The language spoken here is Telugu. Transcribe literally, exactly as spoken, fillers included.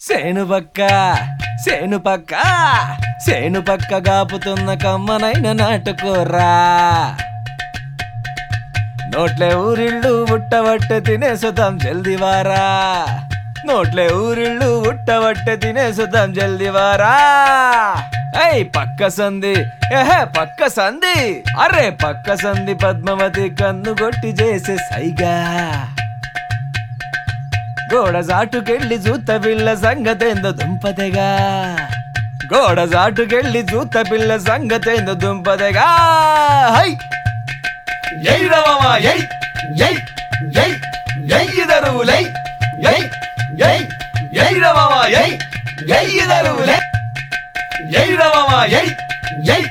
సేను పక్క సేను పక్క సేను పక్క గాపుతున్న కమ్మనైన నాటుకోరా నోట్లే ఊరిళ్ళు ఉట్టవట్టే తినేసుదాం జల్దివారా నోట్లే ఊరిళ్ళు ఉట్టవట్టే తినేసుదాం జల్దివారా ఏయ్ పక్క సంధి ఏహే పక్క సంధి అరే పక్క సంధి పద్మవతి కన్ను కొట్టి చేసే సైగా గోడ జాటుకెళ్ళి జూత పిల్ల సంగతేందో దుంపదెగా గోడ జాటుకెళ్ళి జూత పిల్ల సంగతేందో దుంపదెగా హై ఎయ్ రవమా ఎయ్ ఎయ్ ఎయ్ ఎయ్ దరువులై ఎయ్ ఎయ్ ఎయ్ రవమా ఎయ్ ఎయ్ దరువులై ఎయ్ రవమా ఎయ్ ఎయ్